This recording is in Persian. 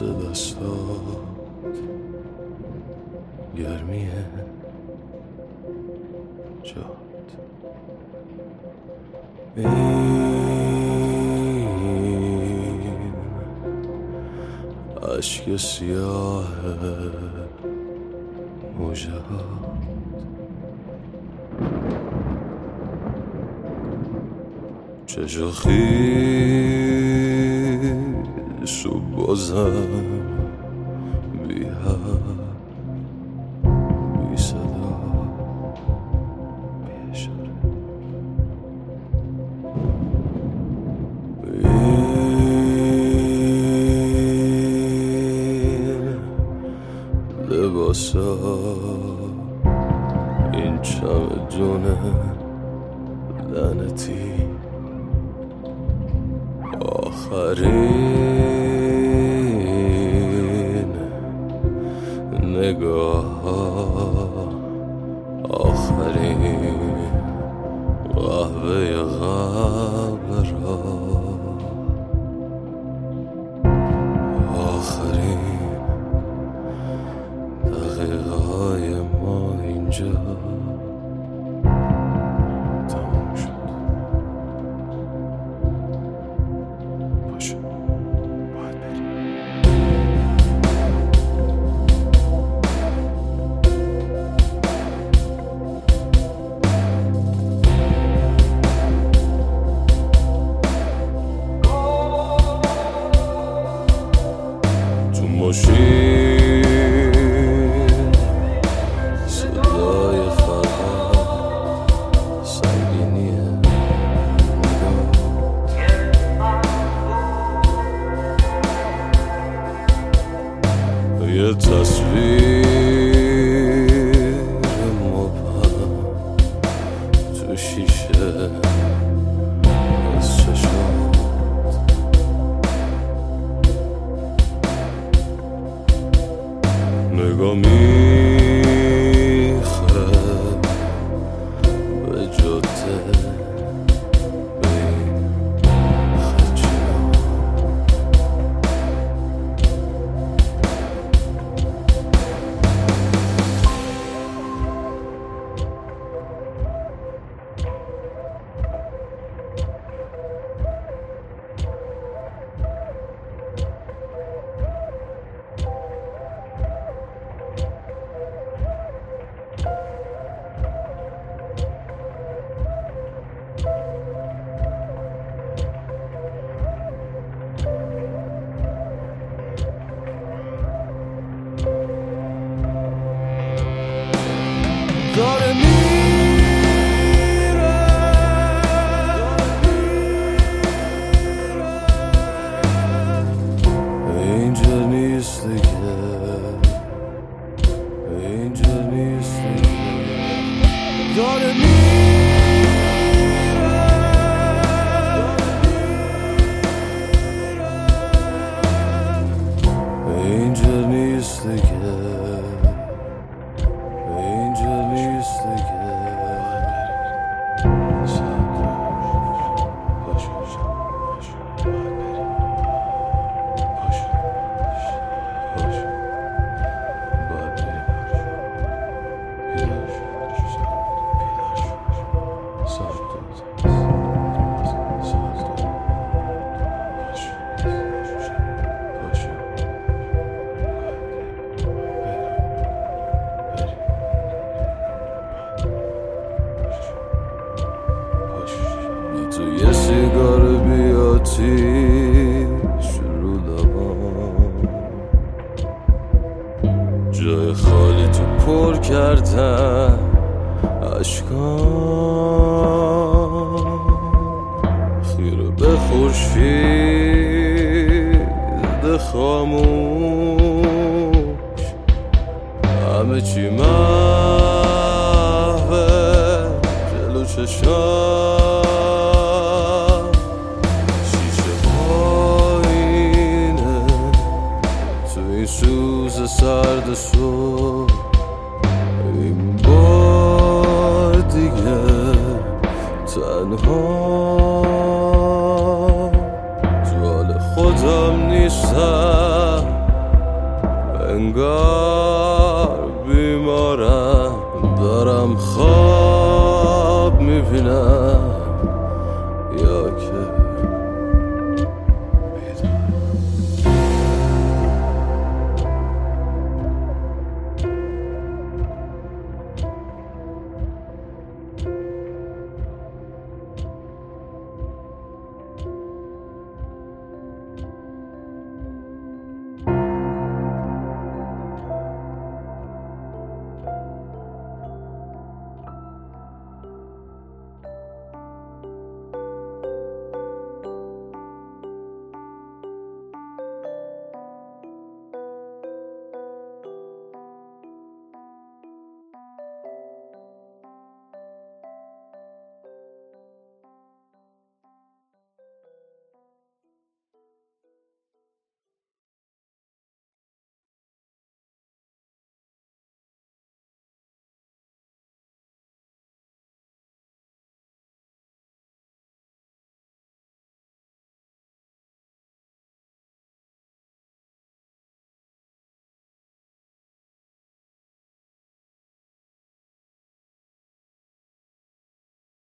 مثل دستات گرمیه جات. این عشق سیاه موجهات چشم خیس و بازم بی حد بی صدا بی اشاره. این لباسا این چمدون لعنتی آخرین نگاه آخرین قهوه قبل را آخرین دقیقه های ما اینجا تموم شد. باشه باید بریم. تو ماشین صدای فقط سنگینیه نگاه یه تصویر مبهم تو شیشه از چشمات نگاه میخه به جاده به این خدشات. داره میره اینجا نیست دیگه اینجا نیست دیگه داره میره اینجا نیست دیگه اینجا نیست دیگه. تو یه سیگار بیاتیش رو لبام جای خالی تو پر کردن اشکام خیره به خورشید خاموش همه چی محوه جلو چشام سوز سرد صبح این بار دیگه تنها تو حال خودم نیستم انگار